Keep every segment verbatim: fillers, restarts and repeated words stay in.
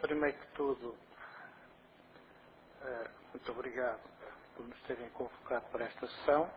primeiro que tudo, uh, muito obrigado por nos terem convocado para esta sessão.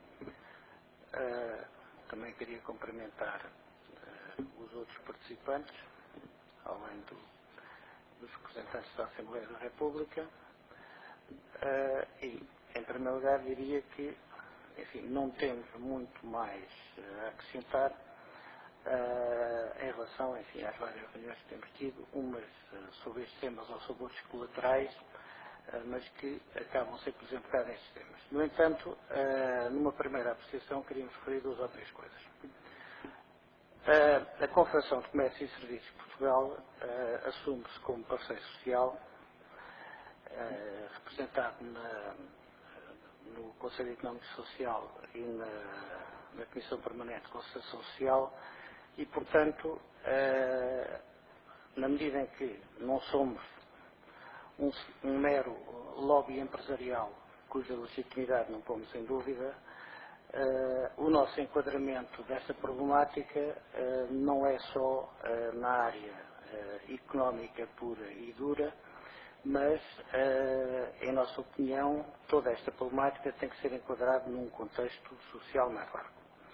Uh, também queria cumprimentar uh, os outros participantes, além do, dos representantes da Assembleia da República. Uh, e, em primeiro lugar, diria que, enfim, não temos muito mais uh, a acrescentar uh, em relação, enfim, às várias reuniões que temos tido, umas uh, sobre estes temas ou sobre outros colaterais, uh, mas que acabam sempre desempenhar estes temas. No entanto, uh, numa primeira apreciação, queríamos referir duas ou três coisas. Uh, a Confederação de Comércio e Serviços de Portugal uh, assume-se como parceiro social, Uh, representado na, no Conselho Económico e Social e na, na Comissão Permanente de Concertação Social e, portanto, uh, na medida em que não somos um, um mero lobby empresarial cuja legitimidade não pomos em dúvida, uh, o nosso enquadramento desta problemática uh, não é só uh, na área uh, económica pura e dura, mas, uh, em nossa opinião, toda esta problemática tem que ser enquadrada num contexto social mais largo.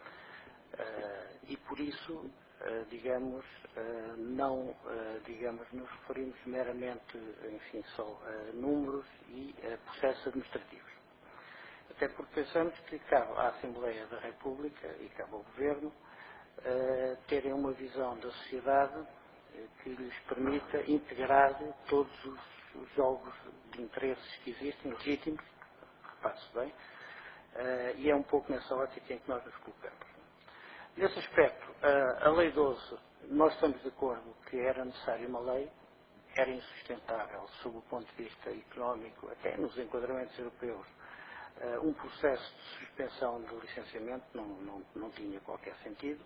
Uh, e por isso, uh, digamos, uh, não, uh, digamos, nos referimos meramente, enfim, só a números e a processos administrativos. Até porque pensamos que cabe à Assembleia da República e cabe ao Governo uh, terem uma visão da sociedade uh, que lhes permita integrar todos os os jogos de interesses que existem, legítimos, repare-se bem, uh, e é um pouco nessa ótica em que nós nos colocamos. Nesse aspecto, uh, a Lei doze, nós estamos de acordo que era necessária uma lei, era insustentável, sob o ponto de vista económico, até nos enquadramentos europeus, uh, um processo de suspensão do licenciamento não, não, não tinha qualquer sentido.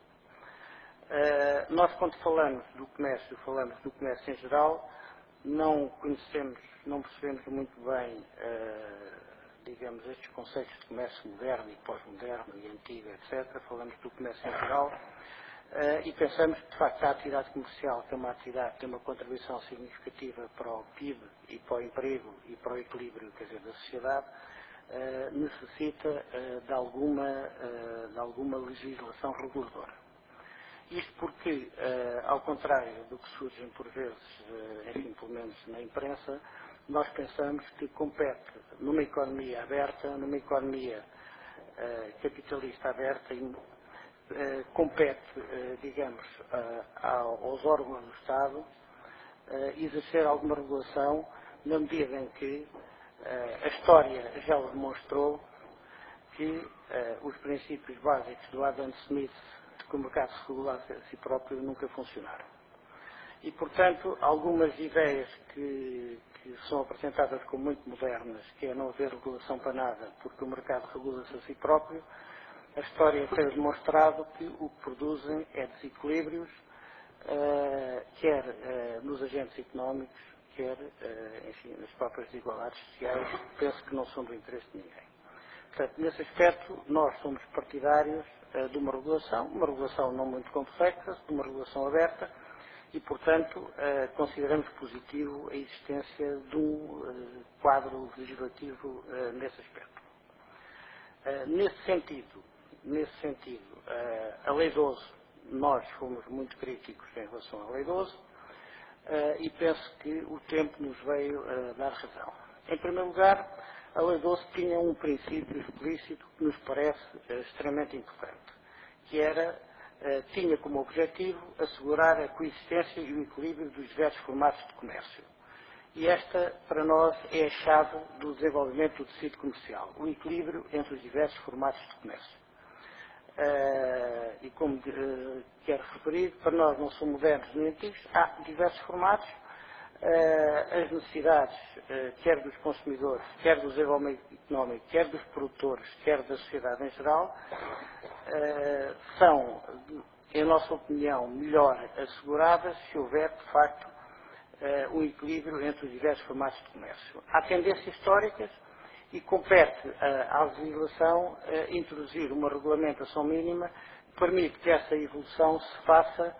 Uh, nós, quando falamos do comércio, falamos do comércio em geral, não conhecemos, não percebemos muito bem, uh, digamos, estes conceitos de comércio moderno e pós-moderno e antigo, etcétera. Falamos do comércio em geral uh, e pensamos que, de facto, a atividade comercial, que é uma atividade que tem uma contribuição significativa para o P I B e para o emprego e para o equilíbrio, quer dizer, da sociedade, uh, necessita uh, de, alguma, uh, de alguma legislação reguladora. Isto porque, uh, ao contrário do que surgem por vezes, uh, enfim, pelo menos na imprensa, nós pensamos que compete numa economia aberta, numa economia uh, capitalista aberta, e, uh, compete, uh, digamos, uh, aos órgãos do Estado uh, exercer alguma regulação na medida em que uh, a história já o demonstrou que uh, os princípios básicos do Adam Smith que o mercado se regulasse a si próprio nunca funcionaram. E, portanto, algumas ideias que, que são apresentadas como muito modernas, que é não haver regulação para nada, porque o mercado regula-se a si próprio, a história tem demonstrado que o que produzem é desequilíbrios, uh, quer uh, nos agentes económicos, quer, uh, enfim, nas próprias desigualdades sociais, penso que não são do interesse de ninguém. Portanto, nesse aspecto, nós somos partidários uh, de uma regulação, uma regulação não muito complexa, de uma regulação aberta, e, portanto, uh, consideramos positivo a existência de um uh, quadro legislativo uh, nesse aspecto. Uh, nesse sentido, nesse sentido uh, a Lei doze, nós fomos muito críticos em relação à Lei doze, uh, e penso que o tempo nos veio uh, dar razão. Em primeiro lugar, a Lei doze tinha um princípio explícito que nos parece uh, extremamente importante, que era, uh, tinha como objetivo assegurar a coexistência e o equilíbrio dos diversos formatos de comércio. E esta, para nós, é a chave do desenvolvimento do tecido comercial, o equilíbrio entre os diversos formatos de comércio. Uh, e como uh, quero referir, para nós não são modernos nem antigos, há diversos formatos. Uh, as necessidades, uh, quer dos consumidores, quer do desenvolvimento económico, quer dos produtores, quer da sociedade em geral, uh, são, em nossa opinião, melhor asseguradas se houver, de facto, uh, um equilíbrio entre os diversos formatos de comércio. Há tendências históricas e compete uh, à legislação uh, introduzir uma regulamentação mínima que permite que essa evolução se faça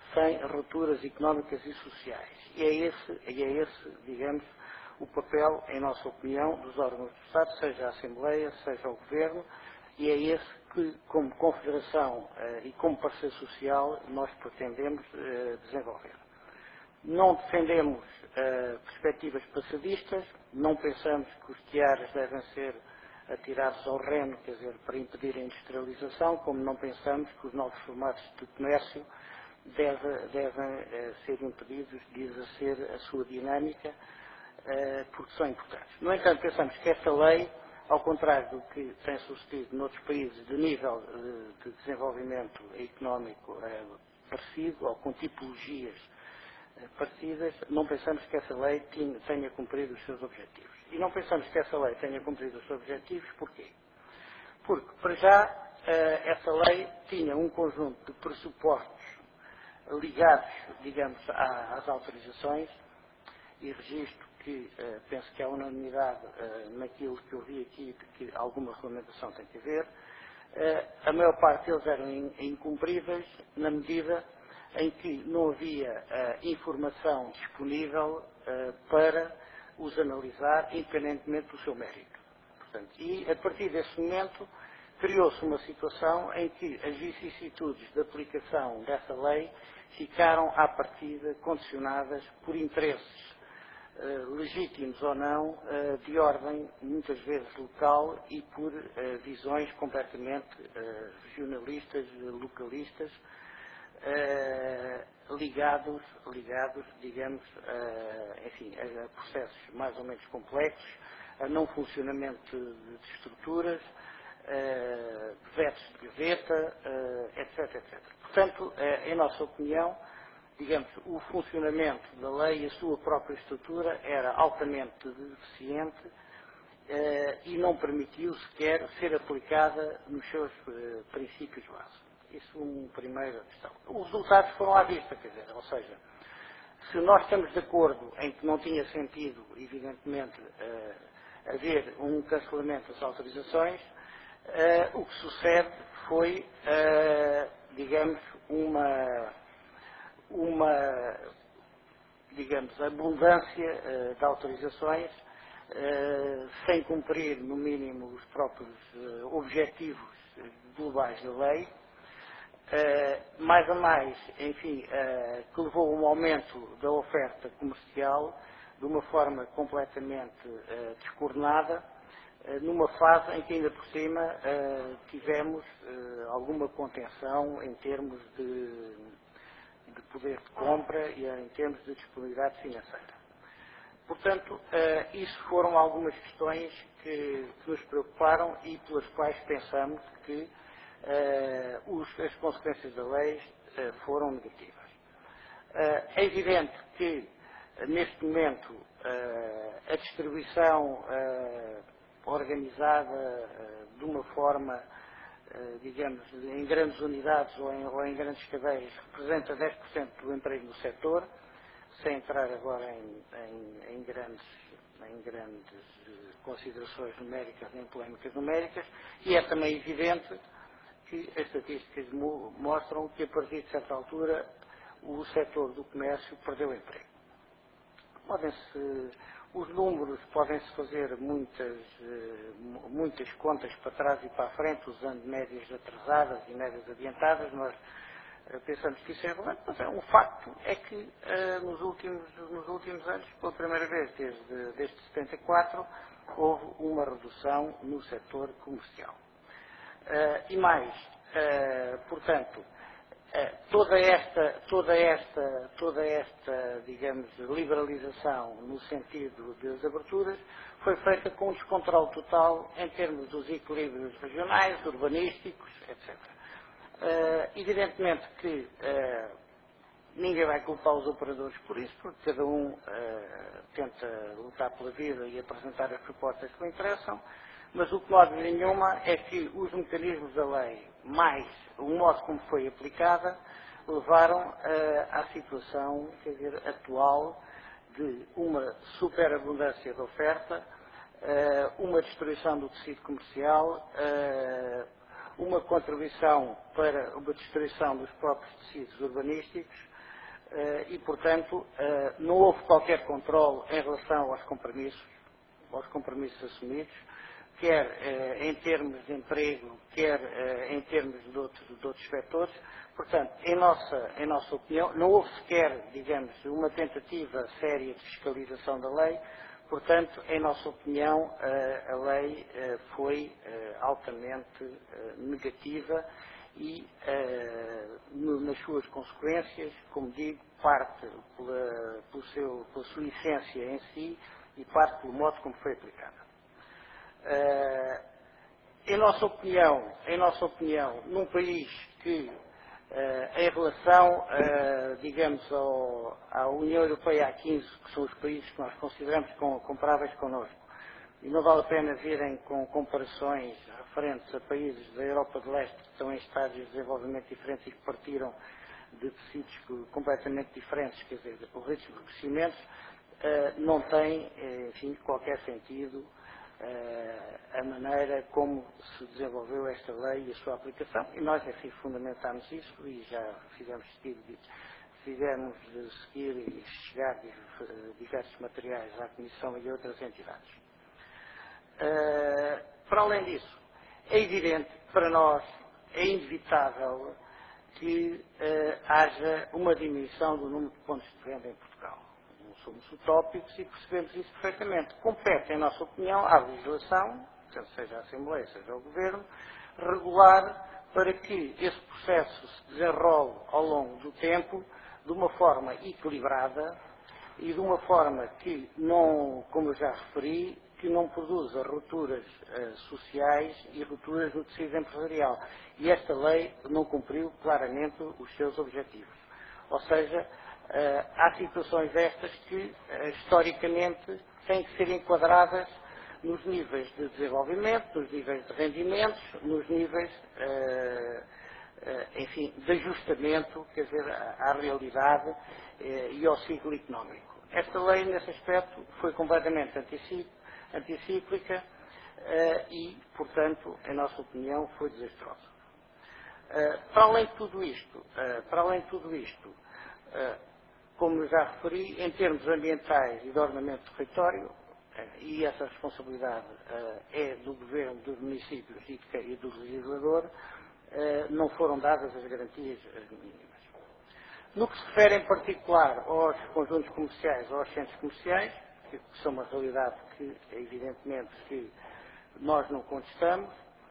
sem rupturas económicas e sociais. E é esse, e é esse, digamos, o papel, em nossa opinião, dos órgãos do Estado, seja a Assembleia, seja o Governo, e é esse que, como Confederação eh, e como parceiro social, nós pretendemos eh, desenvolver. Não defendemos eh, perspectivas passadistas, não pensamos que os tiares devem ser atirados ao remo, quer dizer, para impedir a industrialização, como não pensamos que os novos formatos de comércio deve, devem eh, ser impedidos de exercer a sua dinâmica, eh, porque são importantes. No entanto, pensamos que esta lei, ao contrário do que tem sucedido noutros países de nível eh, de desenvolvimento económico eh, parecido, ou com tipologias eh, parecidas, não pensamos que essa lei tenha, tenha cumprido os seus objetivos. E não pensamos que essa lei tenha cumprido os seus objetivos, porquê? Porque, para já, eh, essa lei tinha um conjunto de pressupostos ligados, digamos, à- às autorizações, e registro que eh, penso que há unanimidade eh, naquilo que eu vi aqui, de que alguma regulamentação tem que haver. Eh, a maior parte deles eram in- incumpríveis na medida em que não havia eh, informação disponível eh, para os analisar, independentemente do seu mérito. Portanto, e a partir desse momento criou-se uma situação em que as vicissitudes de aplicação dessa lei ficaram à partida condicionadas por interesses eh, legítimos ou não, eh, de ordem muitas vezes local e por eh, visões completamente eh, regionalistas, localistas, eh, ligados, ligados, digamos, eh, enfim, a, a processos mais ou menos complexos, a não funcionamento de, de estruturas, eh, vetos de gaveta, eh, etc, etcétera. Portanto, eh, em nossa opinião, digamos, o funcionamento da lei e a sua própria estrutura era altamente deficiente eh, e não permitiu sequer ser aplicada nos seus eh, princípios básicos. Isso é uma primeira questão. Os resultados foram à vista, quer dizer, ou seja, se nós estamos de acordo em que não tinha sentido, evidentemente, eh, haver um cancelamento das autorizações, eh, o que sucede foi, eh, digamos, uma uma, digamos, abundância eh, de autorizações, eh, sem cumprir, no mínimo, os próprios eh, objetivos eh, globais da lei, eh, mais a mais, enfim, eh, que levou a um aumento da oferta comercial de uma forma completamente eh, descoordenada, eh, numa fase em que ainda por cima eh, tivemos eh, alguma contenção em termos de de poder de compra e em termos de disponibilidade financeira. Portanto, eh, isso foram algumas questões que, que nos preocuparam e pelas quais pensamos que eh, os- as consequências da lei eh, foram negativas. Eh, é evidente que, eh, neste momento, eh, a distribuição eh, organizada eh, de uma forma, eh, digamos, em grandes unidades ou em, ou em grandes cadeias, representa dez por cento do emprego no setor, sem entrar agora em, em- em grandes, em grandes eh, considerações numéricas nem polémicas numéricas, e é também evidente que as estatísticas mo- mostram que a partir de certa altura o setor do comércio perdeu emprego. Podem-se, os números podem-se fazer muitas, eh, mu- muitas contas para trás e para a frente, usando médias atrasadas e médias adiantadas. Nós eh, pensamos que isso é relevante, mas é um facto é que eh, nos, últimos, nos últimos anos, pela primeira vez desde, desde setenta e quatro, houve uma redução no setor comercial. Eh, e mais, eh, portanto, eh, toda esta, toda esta, toda esta, digamos, liberalização no sentido das aberturas foi feita com um descontrole total em termos dos equilíbrios regionais, urbanísticos, etcétera. Eh, evidentemente que eh, ninguém vai culpar os operadores por isso, porque cada um eh, tenta lutar pela vida e apresentar as propostas que lhe interessam, mas o que não há dúvida nenhuma é que os mecanismos da lei, mais o modo como foi aplicada, levaram eh, à situação, quer dizer, atual de uma superabundância de oferta, eh, uma destruição do tecido comercial, eh, uma contribuição para uma destruição dos próprios tecidos urbanísticos, eh, e, portanto, eh, não houve qualquer controle em relação aos compromissos, aos compromissos assumidos, quer eh, em termos de emprego, quer eh, em termos de outros, de outros setores. Portanto, em nossa, em nossa opinião, não houve sequer, digamos, uma tentativa séria de fiscalização da lei. Portanto, em nossa opinião, eh, a lei eh, foi eh, altamente eh, negativa e, eh, no, nas suas consequências, como digo, parte pela, pelo seu, pela sua essência em si e parte pelo modo como foi aplicada. Eh, em nossa opinião, em nossa opinião, num país que, eh, em relação, eh, digamos, ao, à União Europeia há quinze, que são os países que nós consideramos com, comparáveis connosco, e não vale a pena virem com comparações referentes a países da Europa de Leste que estão em estágios de desenvolvimento diferentes e que partiram de tecidos completamente diferentes, quer dizer, o ritmo de crescimento eh, não tem, eh, enfim, qualquer sentido eh, a maneira como se desenvolveu esta lei e a sua aplicação, e nós, enfim, fundamentámos isso e já fizemos seguir, fizemos seguir e chegar eh, diversos materiais à Comissão e a outras entidades. Uh, para além disso, é evidente que para nós é inevitável que uh, haja uma diminuição do número de pontos de venda em Portugal. Não somos utópicos e percebemos isso perfeitamente. Compete, em nossa opinião, à legislação, quer seja a Assembleia, seja o Governo, regular para que esse processo se desenrole ao longo do tempo de uma forma equilibrada e de uma forma que não, como eu já referi, que não produza rupturas uh, sociais e rupturas no tecido empresarial. E esta lei não cumpriu claramente os seus objetivos. Ou seja, uh, há situações destas que, uh, historicamente, têm que ser enquadradas nos níveis de desenvolvimento, nos níveis de rendimentos, nos níveis, uh, uh, enfim, de ajustamento, quer dizer, à, à realidade uh, e ao ciclo económico. Esta lei, nesse aspecto, foi completamente anticíclica, anticíclica uh, e, portanto, em nossa opinião, foi desastrosa. Uh, para além de tudo isto, uh, para além de tudo isto, uh, como já referi, em termos ambientais e de ordenamento do território, uh, e essa responsabilidade uh, é do Governo, dos municípios e, de, e do legislador, uh, não foram dadas as garantias uh, mínimas. No que se refere em particular aos conjuntos comerciais ou aos centros comerciais, que são uma realidade que, evidentemente, que nós não contestamos,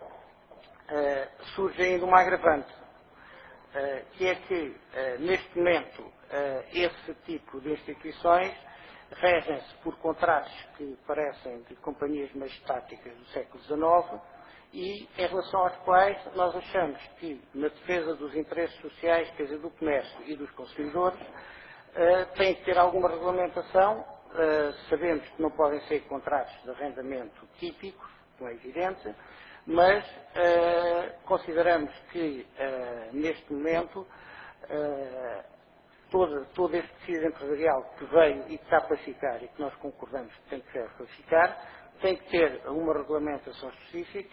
uh, surge ainda uma agravante, uh, que é que, uh, neste momento, uh, esse tipo de instituições regem-se por contratos que parecem de companhias majestáticas do século dezenove e em relação aos quais nós achamos que, na defesa dos interesses sociais, quer dizer, do comércio e dos consumidores, uh, tem que ter alguma regulamentação. Uh, sabemos que não podem ser contratos de arrendamento típicos, como é evidente, mas uh, consideramos que, uh, neste momento, uh, todo, todo este tecido empresarial que veio e que está para ficar e que nós concordamos que tem que ser para ficar, tem que ter uma regulamentação específica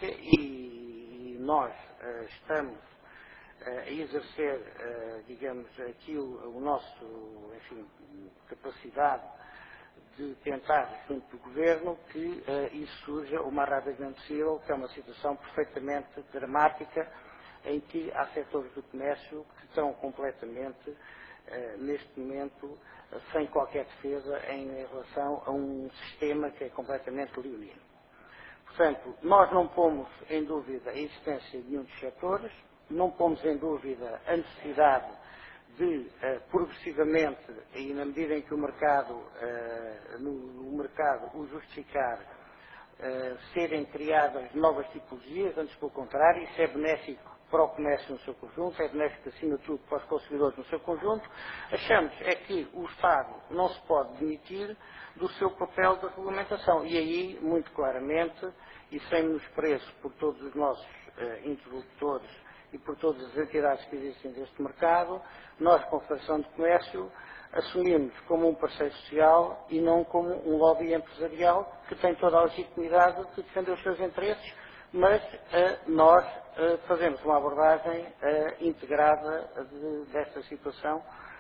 e nós uh, estamos uh, a exercer, uh, digamos, aqui o, o nosso, enfim, capacidade de tentar, junto do Governo, que uh, isso surja o mais rapidamente possível, que é uma situação perfeitamente dramática, em que há setores do comércio que estão completamente, uh, neste momento, uh, sem qualquer defesa em relação a um sistema que é completamente leonino. Portanto, nós não pomos em dúvida a existência de nenhum dos setores, não pomos em dúvida a necessidade de, uh, progressivamente, e na medida em que o mercado, uh, no, no mercado o justificar, uh, serem criadas novas tipologias, antes pelo contrário, isso é benéfico para o comércio no seu conjunto, é benéfico acima de tudo para os consumidores no seu conjunto. Achamos é que o Estado não se pode demitir do seu papel de regulamentação e aí, muito claramente, e sem menosprezo por todos os nossos uh, interlocutores e por todas as entidades que existem neste mercado, nós, com a Federação de Comércio, assumimos como um parceiro social e não como um lobby empresarial que tem toda a legitimidade de defender os seus interesses, mas uh, nós uh, fazemos uma abordagem uh, integrada de, desta situação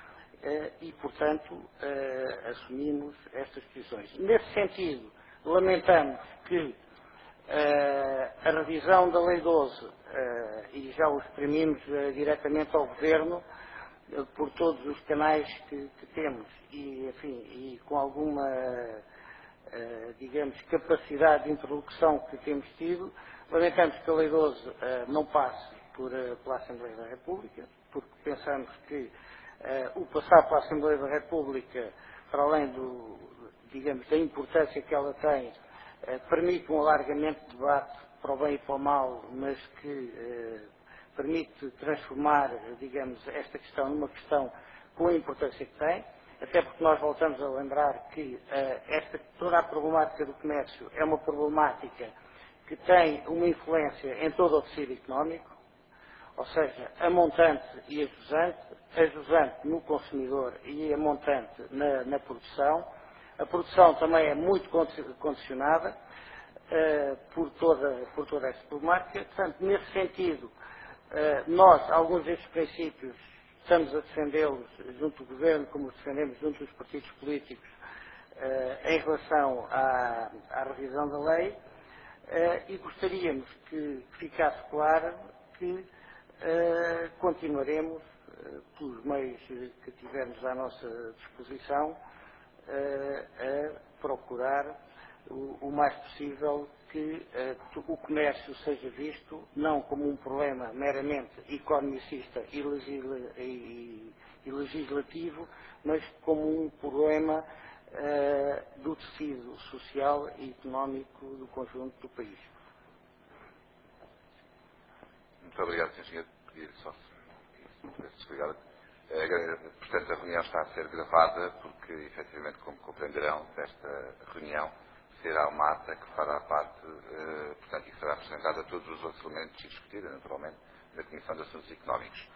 e, portanto, assumimos estas posições. Nesse sentido, lamentamos que a revisão da Lei doze, e já o exprimimos diretamente ao Governo, por todos os canais que, que temos e, enfim, e com alguma, digamos, capacidade de interlocução que temos tido, lamentamos que a Lei doze não passe por, pela Assembleia da República, porque pensamos que Uh, o passar para a Assembleia da República, para além do, digamos, da importância que ela tem, uh, permite um alargamento de debate para o bem e para o mal, mas que uh, permite transformar, digamos, esta questão numa questão com a importância que tem, até porque nós voltamos a lembrar que uh, esta, toda a problemática do comércio é uma problemática que tem uma influência em todo o tecido económico, ou seja, a montante e a jusante, a jusante no consumidor e a montante na, na produção. A produção também é muito condicionada uh, por, toda, por toda esta problemática. Portanto, nesse sentido, uh, nós, alguns destes princípios, estamos a defendê-los junto do Governo, como os defendemos junto dos partidos políticos, uh, em relação à, à revisão da lei, uh, e gostaríamos que ficasse claro que Uh, continuaremos, uh, pelos meios que tivermos à nossa disposição, uh, a procurar o, o mais possível que uh, o comércio seja visto não como um problema meramente economicista e, legisla e, e legislativo, mas como um problema uh, do tecido social e económico do conjunto do país. Muito obrigado, senhor Engenheiro. Pedir só se me pudesse desligar. Portanto, a reunião está a ser gravada porque, efetivamente, como compreenderão, desta reunião será uma ata que fará parte, eh, portanto, e que será apresentada a todos os outros elementos e discutida, naturalmente, da Comissão de Assuntos Económicos.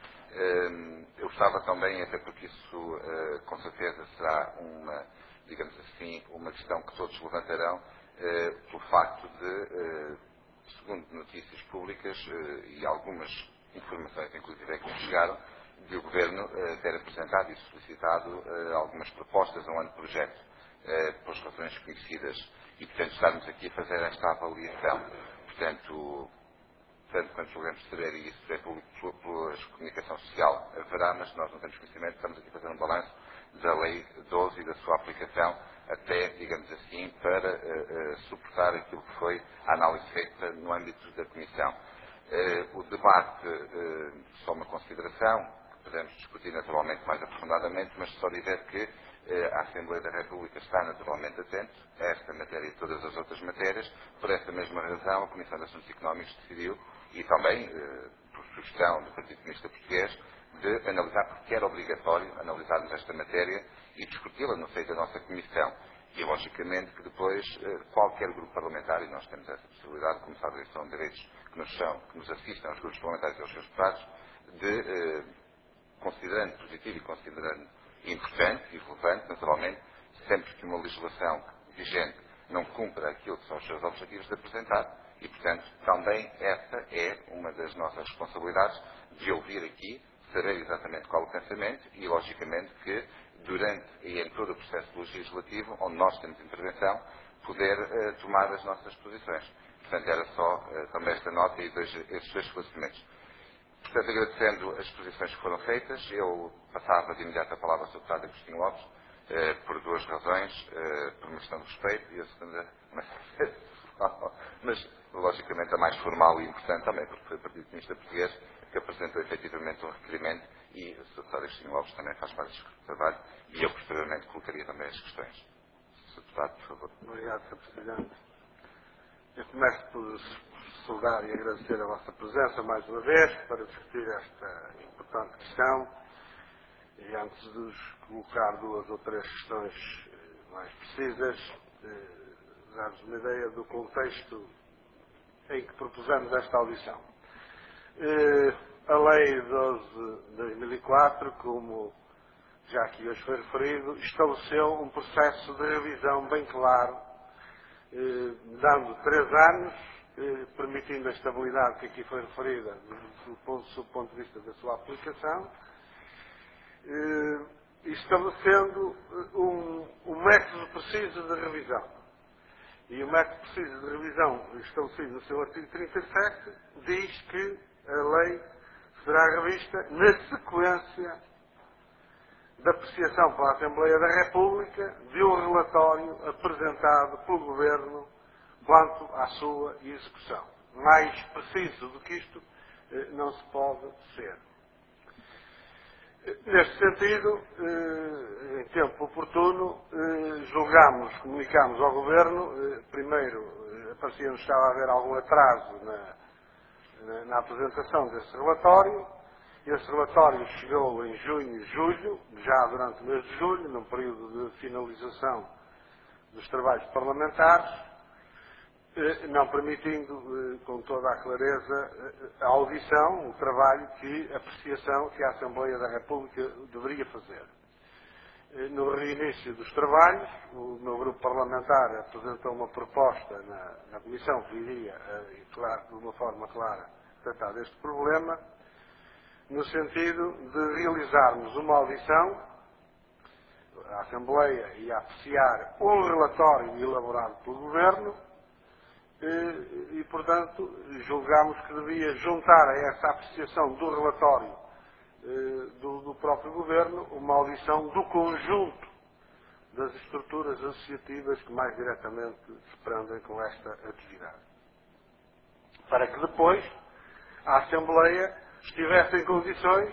Eh, eu gostava também, até porque isso, eh, com certeza, será uma, digamos assim, uma questão que todos levantarão, eh, pelo facto de, eh, segundo notícias públicas eh, e algumas informações, inclusive, que nos chegaram, de o Governo eh, ter apresentado e solicitado eh, algumas propostas a um ano de projeto, eh, por razões conhecidas, e, portanto, estarmos aqui a fazer esta avaliação. Portanto, tanto quanto julgamos saber, e isso é público pela comunicação social, haverá, mas nós não temos conhecimento, estamos aqui a fazer um balanço da Lei doze e da sua aplicação, até, digamos assim, para uh, uh, suportar aquilo que foi a análise feita no âmbito da Comissão. Uh, o debate, uh, só uma consideração, que podemos discutir naturalmente mais aprofundadamente, mas só dizer que uh, a Assembleia da República está naturalmente atenta a esta matéria e todas as outras matérias. Por esta mesma razão, a Comissão de Assuntos Económicos decidiu, e também, uh, por sugestão do Partido Comunista Português, de analisar, porque era obrigatório analisarmos esta matéria e discuti-la no seio da nossa Comissão. E, logicamente, que depois qualquer grupo parlamentar, e nós temos essa possibilidade, como sabem, são direitos que nos, são, que nos assistem aos grupos parlamentares e aos seus deputados, de, eh, considerando positivo e considerando importante e relevante, naturalmente, sempre que uma legislação vigente não cumpra aquilo que são os seus objetivos, de apresentar. E, portanto, também essa é uma das nossas responsabilidades, de ouvir aqui, saber exatamente qual o pensamento e, logicamente, que durante e em todo o processo legislativo, onde nós temos intervenção, poder uh, tomar as nossas posições. Portanto, era só uh, também esta nota e dois, esses dois esclarecimentos. Portanto, agradecendo as exposições que foram feitas, eu passava de imediato a palavra ao seu deputado Agostinho Lopes, uh, por duas razões, uh, por uma questão de respeito e a segunda, mas, logicamente, a mais formal e importante também, porque foi o Partido Comunista Português que apresentou efetivamente um requerimento e o senhor deputado Agostinho Lopes também faz parte deste trabalho e eu, posteriormente, colocaria também as questões. senhor Deputado, por favor. Obrigado, senhor Presidente. Eu começo por saudar e agradecer a vossa presença mais uma vez para discutir esta importante questão e antes de vos colocar duas ou três questões mais precisas, dar-vos uma ideia do contexto em que propusemos esta audição. A Lei doze de dois mil e quatro, como já aqui hoje foi referido, estabeleceu um processo de revisão bem claro, dando três anos, permitindo a estabilidade que aqui foi referida do ponto, do ponto de vista da sua aplicação, estabelecendo um, um método preciso de revisão. E o método preciso de revisão estabelecido no seu artigo trinta e sete diz que a lei será revista na sequência da apreciação pela Assembleia da República de um relatório apresentado pelo Governo quanto à sua execução. Mais preciso do que isto não se pode ser. Neste sentido, em tempo oportuno, julgámos, comunicámos ao Governo, primeiro, parecia-nos que estava a haver algum atraso na, na, na apresentação desse relatório. Esse relatório chegou em junho e julho, já durante o mês de julho, num período de finalização dos trabalhos parlamentares, não permitindo, com toda a clareza, a audição, o trabalho que, a apreciação que a Assembleia da República deveria fazer. No reinício dos trabalhos, o meu grupo parlamentar apresentou uma proposta na, na Comissão que iria, claro, de uma forma clara, tratar deste problema, no sentido de realizarmos uma audição à Assembleia e a apreciar um relatório elaborado pelo Governo e, e, portanto, julgámos que devia juntar a essa apreciação do relatório do, do próprio Governo uma audição do conjunto das estruturas associativas que mais diretamente se prendem com esta atividade. Para que depois a Assembleia estivesse em condições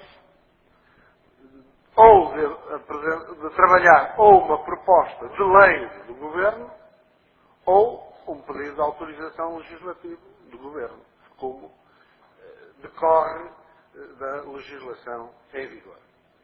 ou de, de trabalhar ou uma proposta de lei do Governo ou um pedido de autorização legislativa do Governo, como eh, decorre eh, da legislação em vigor.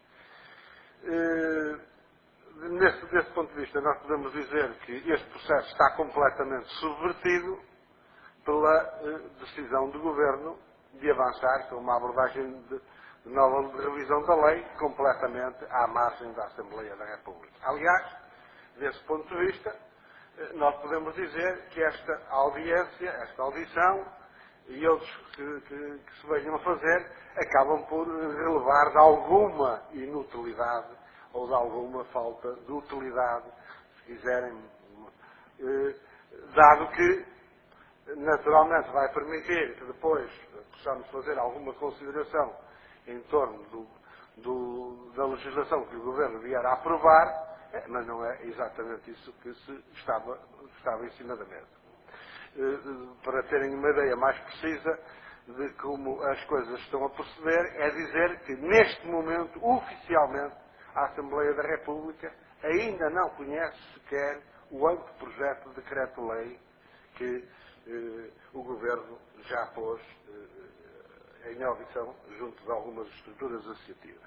Eh, nesse, desse ponto de vista, nós podemos dizer que este processo está completamente subvertido pela eh, decisão do Governo de avançar com uma abordagem de, de nova revisão da lei completamente à margem da Assembleia da República. Aliás, desse ponto de vista, nós podemos dizer que esta audiência, esta audição e outros que, que, que se venham a fazer acabam por relevar de alguma inutilidade ou de alguma falta de utilidade, se quiserem, eh, dado que naturalmente vai permitir que depois possamos fazer alguma consideração em torno do, do, da legislação que o Governo vier a aprovar, mas não é exatamente isso que se estava, estava em cima da mesa. Para terem uma ideia mais precisa de como as coisas estão a proceder, é dizer que neste momento, oficialmente, a Assembleia da República ainda não conhece sequer o anteprojeto de decreto-lei que eh, o Governo já pôs eh, em audição junto de algumas estruturas associativas.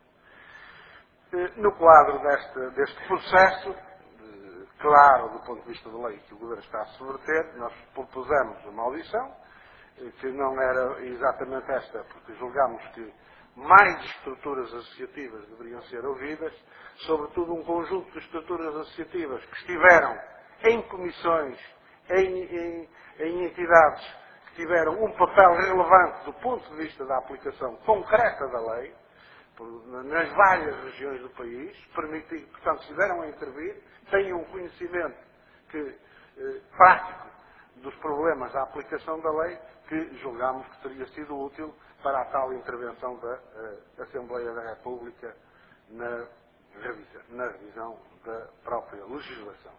Eh, no quadro deste, deste processo, eh, claro do ponto de vista da lei que o Governo está a subverter, nós propusemos uma audição, eh, que não era exatamente esta, porque julgámos que mais estruturas associativas deveriam ser ouvidas, sobretudo um conjunto de estruturas associativas que estiveram em comissões, em, em, em entidades que tiveram um papel relevante do ponto de vista da aplicação concreta da lei, nas várias regiões do país, permitindo, portanto, estiveram a intervir, tenham um conhecimento que, eh, prático dos problemas da aplicação da lei, que julgámos que teria sido útil para a tal intervenção da uh, Assembleia da República na revisão, na revisão da própria legislação.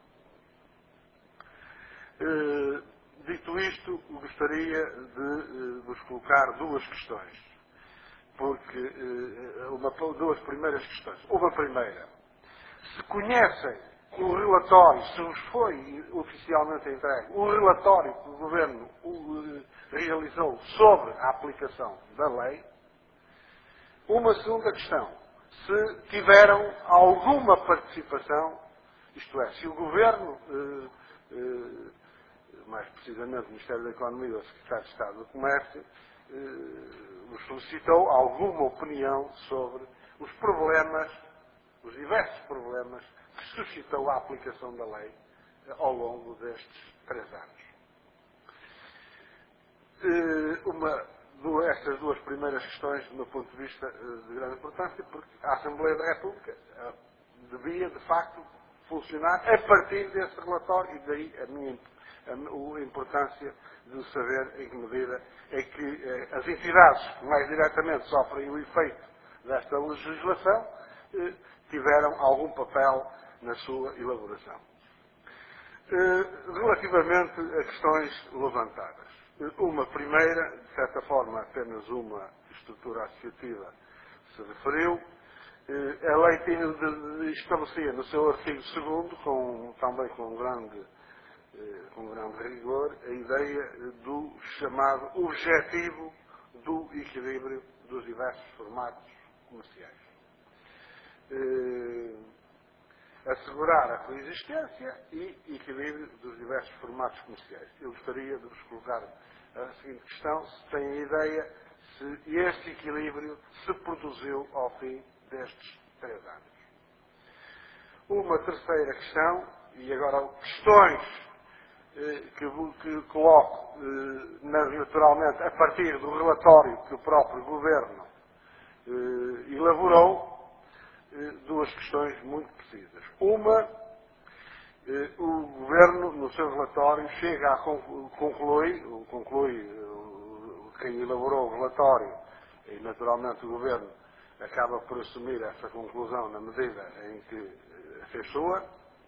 Uh, dito isto, gostaria de uh, vos colocar duas questões, porque uh, uma, duas primeiras questões. Uma primeira, se conhecem o relatório, se vos foi oficialmente entregue, o relatório que o Governo uh, realizou sobre a aplicação da lei. Uma segunda questão, se tiveram alguma participação, isto é, se o Governo, uh, uh, mais precisamente o Ministério da Economia ou o Secretário de Estado do Comércio, uh, vos solicitou alguma opinião sobre os problemas, os diversos problemas que suscitou a aplicação da lei ao longo destes três anos. Uma duas, estas duas primeiras questões, do meu ponto de vista, de grande importância, porque a Assembleia da República devia, de facto, funcionar a partir desse relatório, e daí a minha a, a importância de saber em que medida é que eh, as entidades que mais diretamente sofrem o efeito desta legislação eh, tiveram algum papel na sua elaboração. Eh, relativamente a questões levantadas. Uma primeira, de certa forma apenas uma estrutura associativa se referiu. A lei tinha de, de, estabelecia no seu artigo segundo, com, também com grande, com grande rigor, a ideia do chamado objetivo do equilíbrio dos diversos formatos comerciais. Assegurar a coexistência e equilíbrio dos diversos formatos comerciais. Eu gostaria de vos colocar a seguinte questão: se têm a ideia se este equilíbrio se produziu ao fim destes três anos. Uma terceira questão, e agora questões eh, que, que coloco eh, naturalmente a partir do relatório que o próprio Governo eh, elaborou, duas questões muito precisas. Uma, o Governo, no seu relatório, chega a concluir, conclui quem elaborou o relatório, e naturalmente o Governo acaba por assumir essa conclusão na medida em que fez sua,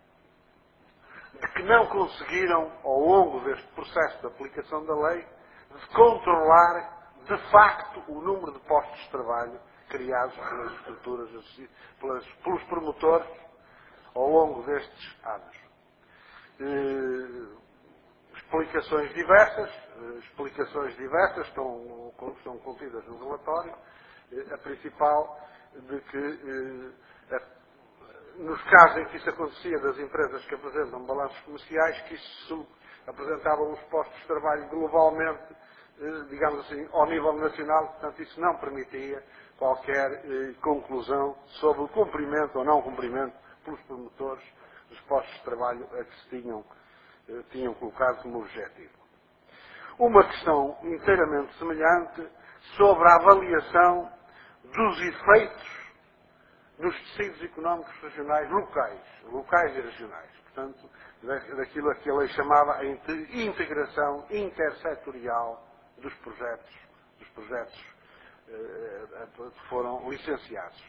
de que não conseguiram, ao longo deste processo de aplicação da lei, de controlar, de facto, o número de postos de trabalho criados pelas estruturas, pelas, pelos promotores ao longo destes anos. Eh, explicações diversas, eh, explicações diversas estão, estão contidas no relatório, eh, a principal de que, eh, a, nos casos em que isso acontecia das empresas que apresentam balanços comerciais, que isso apresentavam os postos de trabalho globalmente, eh, digamos assim, ao nível nacional, portanto isso não permitia qualquer eh, conclusão sobre o cumprimento ou não cumprimento pelos promotores dos postos de trabalho a que se tinham, eh, tinham colocado como objetivo. Uma questão inteiramente semelhante sobre a avaliação dos efeitos nos tecidos económicos regionais locais, locais e regionais. Portanto, daquilo a que a lei chamava a integração intersetorial dos projetos, dos projetos que foram licenciados.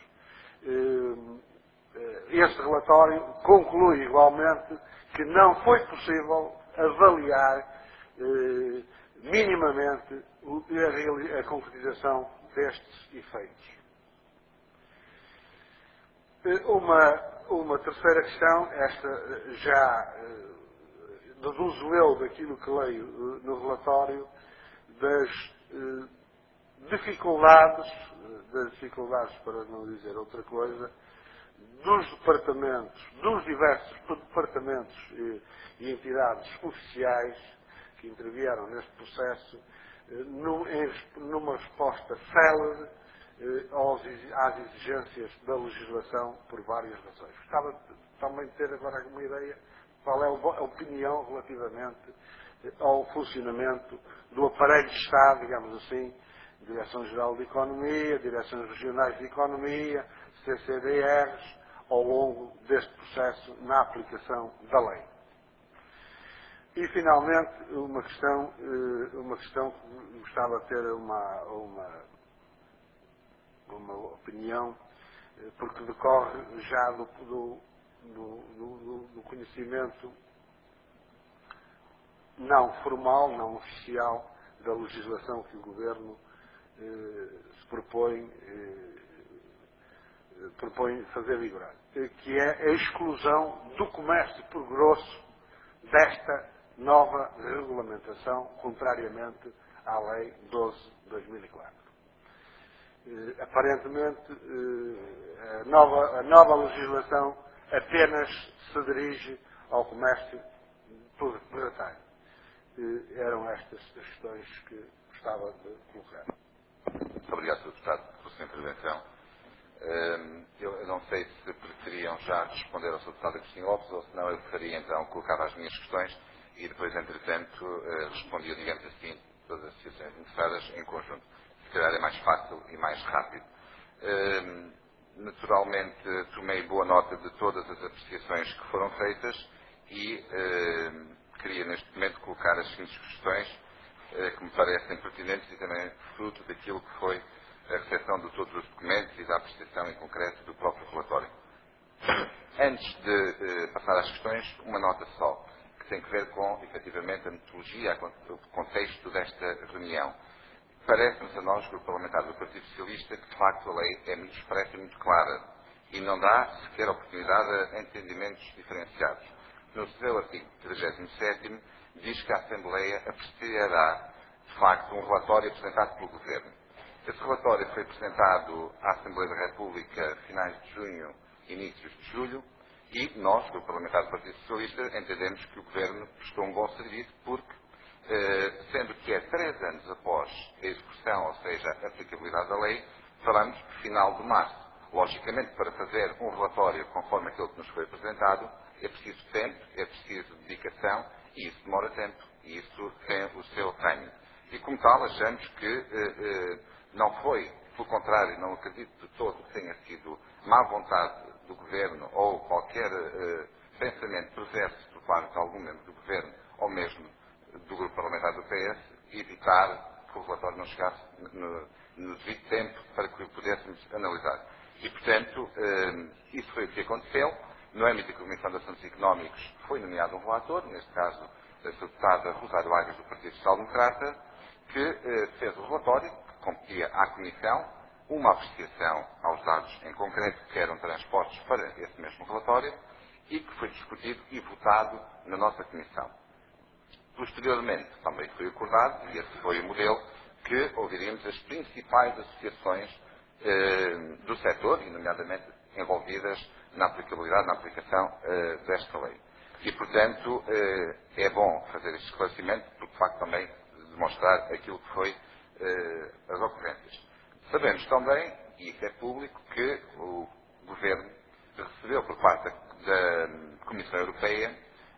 Este relatório conclui igualmente que não foi possível avaliar minimamente a concretização destes efeitos. Uma, uma terceira questão, esta já deduzo eu daquilo que leio no relatório, das dificuldades, das dificuldades, para não dizer outra coisa, dos departamentos, dos diversos departamentos e, e entidades oficiais que intervieram neste processo, num, em, numa resposta célere aos, às exigências da legislação por várias razões. Gostava também de ter agora alguma ideia qual é a opinião relativamente ao funcionamento do aparelho de Estado, digamos assim, Direção-Geral de Economia, Direções Regionais de Economia, C C D Rs, ao longo deste processo na aplicação da lei. E, finalmente, uma questão, uma questão que gostava de ter uma, uma, uma opinião, porque decorre já do, do, do, do conhecimento não formal, não oficial, da legislação que o Governo eh, se propõe, eh, propõe fazer vigorar, que é a exclusão do comércio por grosso desta nova regulamentação, contrariamente à Lei doze de dois mil e quatro. Eh, aparentemente, eh, a, nova, a nova legislação apenas se dirige ao comércio por retalho. Eh, eram estas as questões que gostava de colocar. Muito obrigado, senhor Deputado, pela sua intervenção. Eu não sei se preferiam já responder ao senhor Deputado Agostinho Lopes, ou se não, eu preferia então colocar as minhas questões e depois, entretanto, respondia, digamos assim, todas as associações interessadas em conjunto. Se calhar é mais fácil e mais rápido. Uh, naturalmente, tomei boa nota de todas as apreciações que foram feitas e uh, queria, neste momento, colocar as seguintes questões uh, que me parecem pertinentes e também fruto daquilo que foi a recepção de todos os documentos e da apreciação em concreto do próprio relatório. Antes de uh, passar às questões, uma nota só, que tem que ver com, efetivamente, a metodologia, o contexto desta reunião. Parece-nos a nós, Grupo Parlamentar do Partido Socialista, que de facto a lei é muito expressa e muito clara e não dá sequer oportunidade a entendimentos diferenciados. No seu artigo trigésimo sétimo diz que a Assembleia apreciará, de facto, um relatório apresentado pelo Governo. Esse relatório foi apresentado à Assembleia da República finais de junho, inícios de julho, e nós, Grupo Parlamentar do Partido Socialista, entendemos que o Governo prestou um bom serviço porque, eh, sendo que é três anos após a execução, ou seja, a aplicabilidade da lei, falamos de final de março. Logicamente, para fazer um relatório conforme aquele que nos foi apresentado, é preciso tempo, é preciso dedicação, e isso demora tempo, e isso tem o seu timing. E como tal, achamos que eh, eh, não foi, pelo contrário, não acredito de todo que tenha sido má vontade do Governo ou qualquer eh, pensamento perverso por parte de algum membro do Governo ou mesmo do Grupo Parlamentar do P S evitar que o relatório não chegasse no, no devido tempo para que o pudéssemos analisar. E, portanto, eh, isso foi o que aconteceu. No âmbito da Comissão de Assuntos Económicos foi nomeado um relator, neste caso a deputada Rosário Agas do Partido Social Democrata, que eh, fez o relatório, que competia à Comissão, uma apreciação aos dados em concreto que eram transpostos para esse mesmo relatório e que foi discutido e votado na nossa Comissão. Posteriormente, também foi acordado, e esse foi o modelo, que ouviríamos as principais associações eh, do setor, e nomeadamente envolvidas na aplicabilidade, na aplicação eh, desta lei. E, portanto, eh, é bom fazer este esclarecimento, porque de facto também demonstrar aquilo que foi eh, as ocorrências. Sabemos também, e isso é público, que o Governo recebeu por parte da Comissão Europeia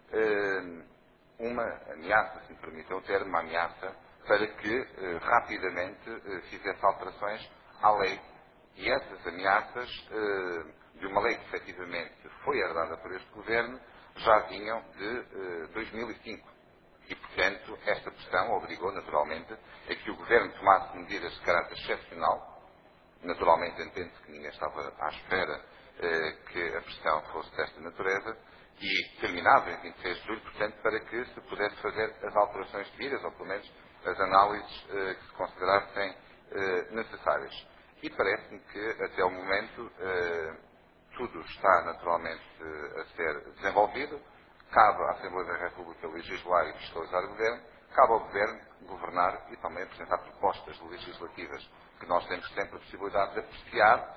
eh, uma ameaça, se me permitem o termo, uma ameaça, para que eh, rapidamente eh, fizesse alterações à lei. E essas ameaças, eh, de uma lei que efetivamente foi herdada por este Governo, já vinham de eh, dois mil e cinco. E, portanto, esta pressão obrigou, naturalmente, a que o Governo tomasse medidas de caráter excepcional. Naturalmente, entende-se que ninguém estava à espera eh, que a pressão fosse desta natureza, e terminava em vinte e seis de julho, portanto, para que se pudesse fazer as alterações devidas, ou pelo menos as análises eh, que se considerassem eh, necessárias. E parece-me que, até o momento, eh, tudo está naturalmente eh, a ser desenvolvido. Cabe à Assembleia da República legislar e fiscalizar o Governo, cabe ao Governo governar e também apresentar propostas legislativas que nós temos sempre a possibilidade de apreciar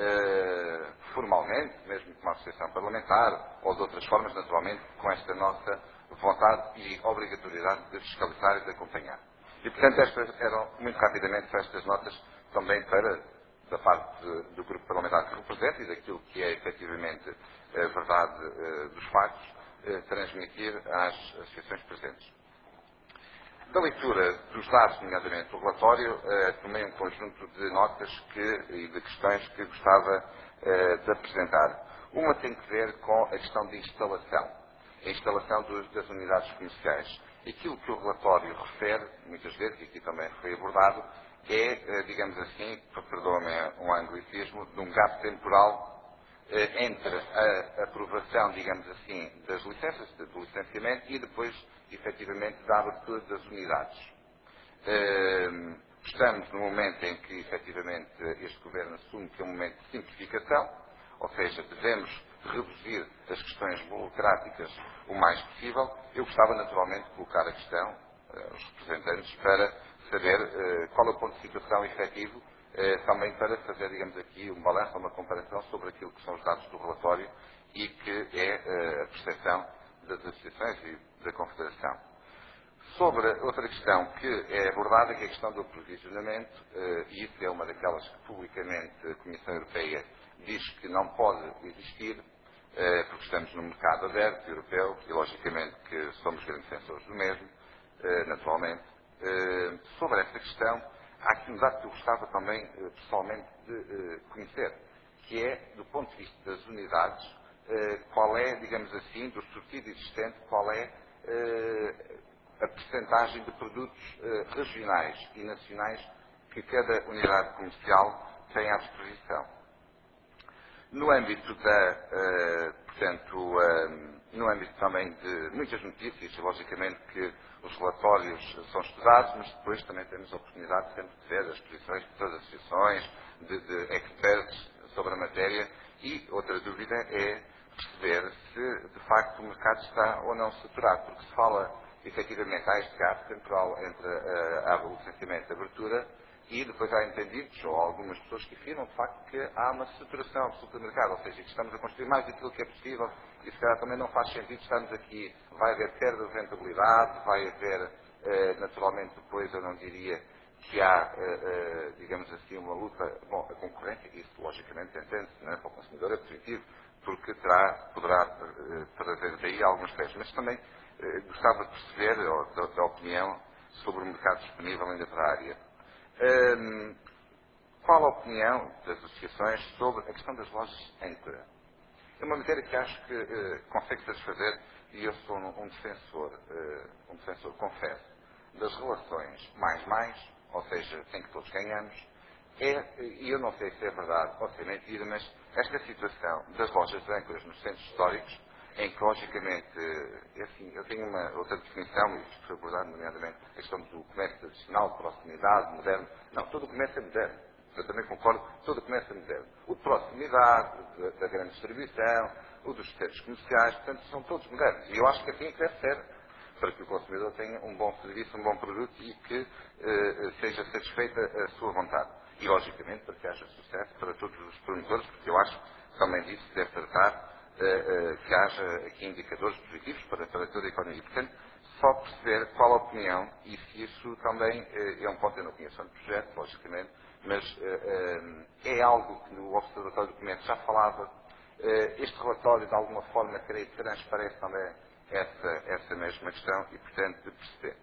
eh, formalmente, mesmo com uma associação parlamentar ou de outras formas, naturalmente, com esta nossa vontade e obrigatoriedade de fiscalizar e de acompanhar. E, portanto, estas eram, muito rapidamente, estas notas também para, da parte do grupo parlamentar que representa e daquilo que é, efetivamente, a verdade eh, dos factos, eh, transmitir às associações presentes. Da leitura dos dados, nomeadamente do relatório, eh, tomei um conjunto de notas que, e de questões que gostava eh, de apresentar. Uma tem que ver com a questão de instalação, a instalação dos, das unidades comerciais. Aquilo que o relatório refere, muitas vezes, e aqui também foi abordado, é, eh, digamos assim, perdoa-me um anglicismo, de um gap temporal entre a aprovação, digamos assim, das licenças, do licenciamento e depois, efetivamente, da abertura das unidades. Estamos no momento em que, efetivamente, este Governo assume que é um momento de simplificação, ou seja, devemos reduzir as questões burocráticas o mais possível. Eu gostava, naturalmente, de colocar a questão aos representantes para saber qual é o ponto de situação efetivo, Eh, também para fazer, digamos aqui, um balanço, uma comparação sobre aquilo que são os dados do relatório e que é eh, a percepção das associações e da Confederação. Sobre outra questão que é abordada, que é a questão do aprovisionamento, eh, e isso é uma daquelas que publicamente a Comissão Europeia diz que não pode existir, eh, porque estamos num mercado aberto, europeu, e logicamente que somos grandes defensores do mesmo, eh, naturalmente. Eh, sobre esta questão, há aqui um dado que eu gostava também, eh, pessoalmente, de eh, conhecer, que é, do ponto de vista das unidades, eh, qual é, digamos assim, do sortido existente, qual é eh, a percentagem de produtos eh, regionais e nacionais que cada unidade comercial tem à disposição. No âmbito da, eh, portanto, eh, no âmbito também de muitas notícias, logicamente que os relatórios são estudados, mas depois também temos a oportunidade sempre de ver as posições de todas as associações, de, de experts sobre a matéria, e outra dúvida é perceber se de facto o mercado está ou não saturado, porque se fala efetivamente há este gap temporal entre uh, o licenciamento e a abertura, e depois há entendidos, ou algumas pessoas que afirmam, de facto, que há uma saturação absoluta do mercado, ou seja, que estamos a construir mais daquilo que é possível, e se calhar também não faz sentido estarmos aqui, vai haver perda de rentabilidade, vai haver, eh, naturalmente, depois eu não diria que há, eh, eh, digamos assim, uma luta, bom, a concorrência, isso logicamente entende-se, não é? Para o consumidor é positivo, porque terá, poderá eh, trazer daí algumas peças, mas também eh, gostava de perceber, ou da, da opinião, sobre o mercado disponível ainda para a área. Hum, qual a opinião das associações sobre a questão das lojas âncora? É uma matéria que acho que eh, consegue satisfazer, e eu sou um, um defensor, eh, um defensor, confesso, das relações mais-mais, ou seja, em que todos ganhamos. É, e eu não sei se é verdade ou se é mentira, mas esta situação das lojas âncoras nos centros históricos, em que logicamente, eh, assim, eu tenho uma outra definição, e isto foi abordado nomeadamente a questão do comércio tradicional, de proximidade, moderno. Não, todo o comércio é moderno. Eu também concordo, todo o comércio é moderno. O de proximidade, o da, da grande distribuição, o dos centros comerciais, portanto, são todos modernos. E eu acho que assim é que deve ser, para que o consumidor tenha um bom serviço, um bom produto e que eh, seja satisfeita a sua vontade. E, logicamente, para que haja sucesso para todos os promotores, porque eu acho que também disso se deve tratar, eh, eh, que haja aqui indicadores positivos para, para toda a economia. E, portanto, só perceber qual a opinião e se isso também eh, é um ponto, eu não conheço o projeto, logicamente, mas eh, eh, é algo que no Observatório do Comércio já falava. Eh, este relatório, de alguma forma, creio que transparece também essa, essa mesma questão e, portanto, de perceber.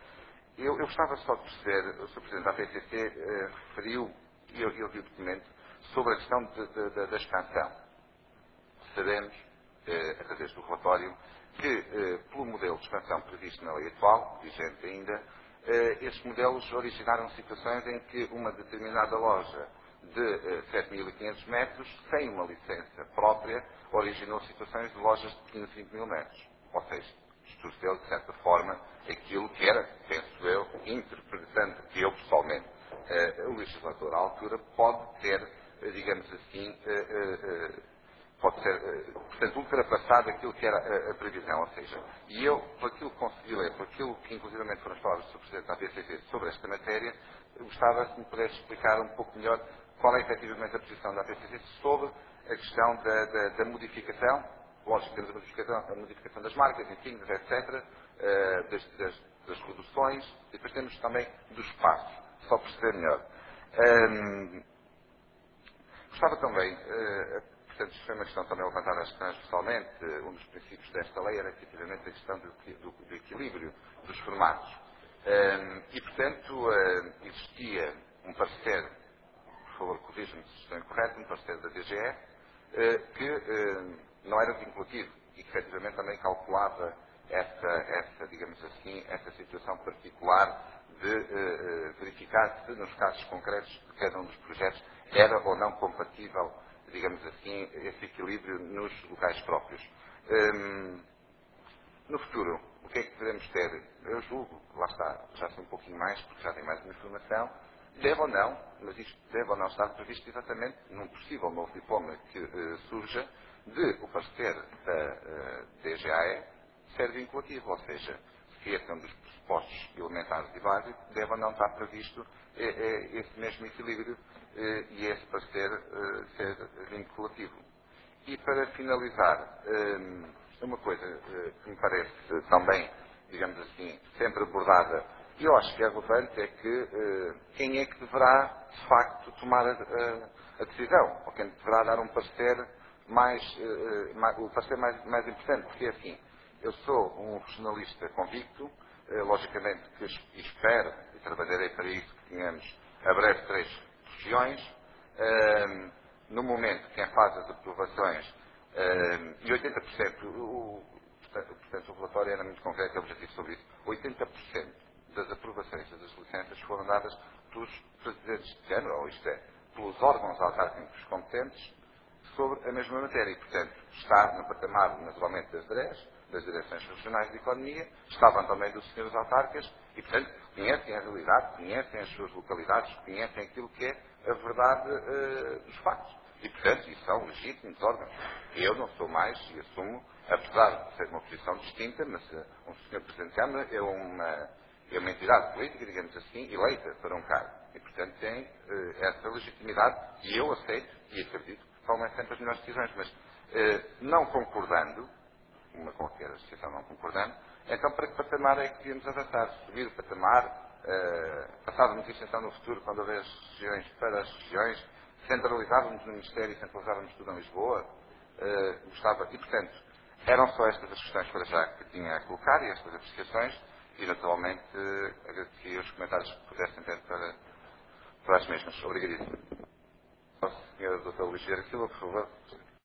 Eu, eu gostava só de perceber, o senhor Presidente da P C C eh, referiu, e eu, eu vi o documento, sobre a questão de, de, de, da expansão. Sabemos, eh, através do relatório, que, eh, pelo modelo de expansão previsto na lei atual, vigente ainda, eh, esses modelos originaram situações em que uma determinada loja de eh, sete mil e quinhentos metros, sem uma licença própria, originou situações de lojas de quinze, vinte mil metros. Ou seja, distorceu, de certa forma, aquilo que era, penso eu, interpretando que eu pessoalmente, eh, o legislador à altura, pode ter, eh, digamos assim, eh, eh, eh, pode ser, eh, portanto, ultrapassado aquilo que era a, a previsão, ou seja, e eu, por aquilo que consegui ler, por aquilo que inclusivamente foram as palavras do senhor Presidente da P C C sobre esta matéria, gostava se me pudesse explicar um pouco melhor qual é efetivamente a posição da P C C sobre a questão da, da, da modificação, lógico, temos a modificação, a modificação das marcas, enfim, etcétera, eh, das, das, das reduções, e depois temos também dos espaços, só perceber melhor. Ahm, Gostava também, eh, portanto, isto foi uma questão também levantada acho, transversalmente, eh, um dos princípios desta lei era efetivamente a questão do, do, do equilíbrio dos formatos. Eh, e, portanto, eh, existia um parecer, por favor, corrija-me se estou incorreto, um parecer da D G E, eh, que eh, não era vinculativo e que efetivamente também calculava essa, essa, digamos assim, essa situação particular de eh, eh, verificar se nos casos concretos de cada um dos projetos era ou não compatível, digamos assim, esse equilíbrio nos locais próprios. Hum, no futuro, o que é que devemos ter? Eu julgo, lá está, já sei um pouquinho mais, porque já tenho mais uma informação, deve ou não, mas isto deve ou não estar previsto exatamente num possível novo diploma que eh, surja, de o parecer da eh, D G A E ser vinculativo, ou seja, se esse é um dos pressupostos elementares e básicos, deve ou não estar previsto eh, eh, esse mesmo equilíbrio eh, e esse parecer eh, ser vinculativo. E para finalizar, hum, uma coisa eh, que me parece também, digamos assim, sempre abordada, e eu acho que é relevante, é que eh, quem é que deverá, de facto, tomar a, a- a decisão, ou quem deverá dar um parecer mais, eh, mais o parecer mais, mais importante, porque é assim, eu sou um regionalista convicto, eh, logicamente, que espero, e trabalharei para isso, que tenhamos a breve três regiões. Um, no momento que em fase de aprovações, um, e oitenta por cento, o, portanto, portanto, o relatório era muito concreto e objetivo sobre isso, oitenta por cento das aprovações das licenças foram dadas pelos presidentes de Câmara, ou isto é, pelos órgãos autárquicos competentes, sobre a mesma matéria e, portanto, está no patamar, naturalmente, das D R E S, das Direções Regionais de Economia, estavam também dos senhores autarcas e, portanto, conhecem a realidade, conhecem as suas localidades, conhecem aquilo que é a verdade uh, dos factos. E, portanto, isso são legítimos órgãos. Eu não sou mais, e assumo, apesar de ser uma posição distinta, mas uh, um senhor Presidente de Câmara é uma, é uma entidade política, digamos assim, eleita para um cargo. E, portanto, tem uh, essa legitimidade e eu aceito e acredito que tomem sempre as melhores decisões. Mas, uh, não concordando, uma qualquer associação não concordando, então para que patamar é que devíamos avançar? Subir o patamar, uh, passar uma extensão no futuro, quando houver as regiões para as regiões, centralizávamos no Ministério e centralizávamos tudo em Lisboa? Uh, gostava, e portanto, eram só estas as questões para já que tinha a colocar e estas apreciações, e naturalmente uh, agradecia os comentários que pudessem ter para, para as mesmas. Obrigadíssimo. Senhora doutora Ligeira Silva, por favor.